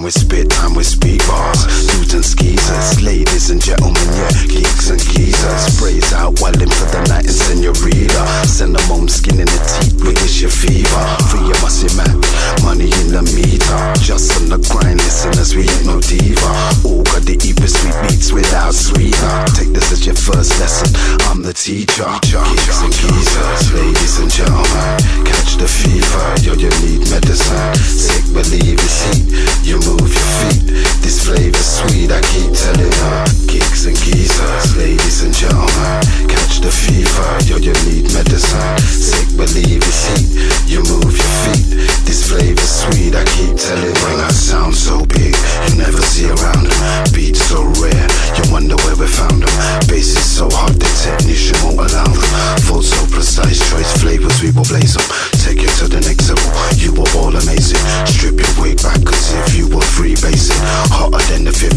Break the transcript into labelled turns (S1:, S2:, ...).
S1: Time we spit, time we speak bars. Dudes and skeezers, ladies and gentlemen, yeah, geeks and geezers. Sprays out wildin' for the night and senorita. Send them home, skin in the teeth, we get your fever. Free your musty man, money in the meter. Just on the grind, listeners, we ain't no diva. All got the eepers, sweet beats without sweeter. Take this as your first lesson, I'm the teacher. Geeks and geezers, ladies and gentlemen, catch the fever, yo, you need medicine. Sick, believe it's heat, you move your feet. This flavor's sweet, I keep telling her. Geeks and geezers, ladies and gentlemen, catch the fever, yo, you need medicine. Sick, believe it's heat, you move your feet. This flavor's sweet, I keep telling her. Bring a sound so big, you never see around them. Beats so rare, you wonder where we found them. Bass is so hard, the technician won't allow them. Flow so precise, choice flavors, we will blaze them. Take it to the next level, you were all amazing. Strip your wig back, cause if you were free basing, hotter than the 50